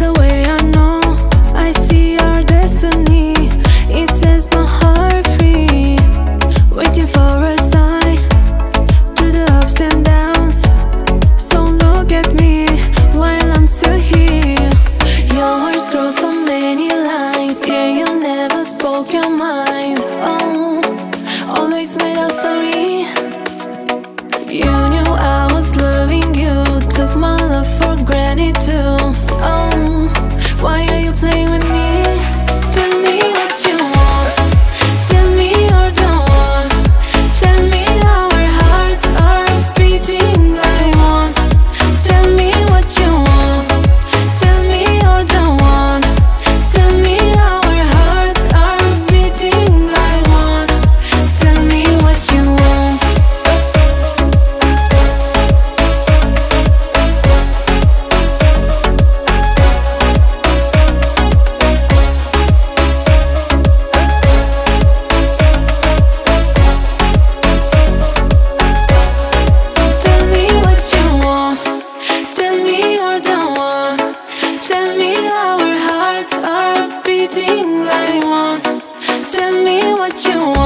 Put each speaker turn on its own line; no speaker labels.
the way I know I see our destiny. It sets my heart free, waiting for a sign through the ups and downs. So look at me while I'm still here. Your words grow so many lines. Yeah, you never spoke your mind. Oh, always made up story. You knew I was loving you, took my love for granted too. Oh, why are you playing with me? Tell me what you want, tell me you're the one. Tell me our hearts are beating like one. Tell me what you want, tell me you're the one. Tell me our hearts are beating like one. Tell me what you want. Tell me what you want, tell me you're the one. Tell me our hearts are beating like one. Tell me what you want.